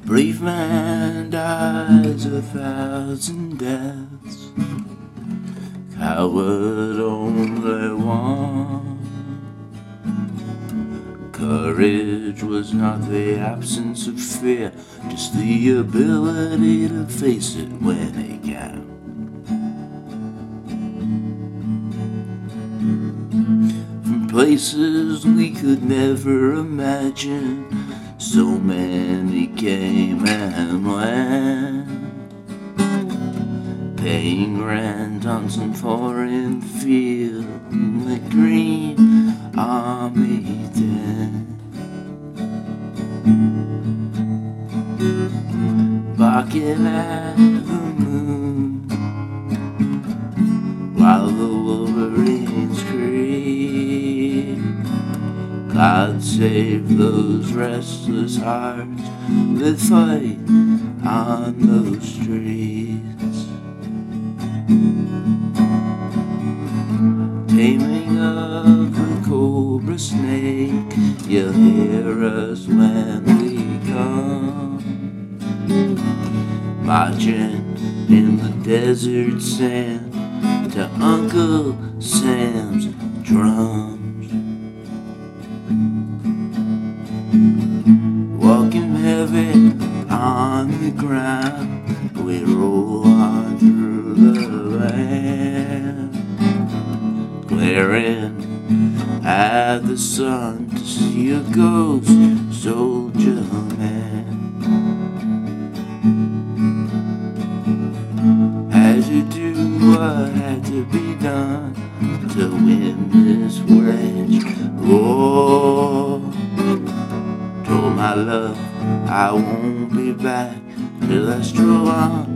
Brave man dies 1,000 deaths, coward only one. Courage was not the absence of fear, just the ability to face it when it can. From places we could never imagine, so many came and went, paying rent on some foreign field in the Green Army tent, barking at the moon while the wolverines scream. God save those restless hearts that fight on those streets. Taming of the cobra snake, you'll hear us when we come, marching in the desert sand to Uncle Sam's drums. Walking heavy on the ground, we roll on through the land, glaring at the sun to see a ghost soldier man. Had to do what had to be done to win this wage war. Told my love I won't be back till I stroll on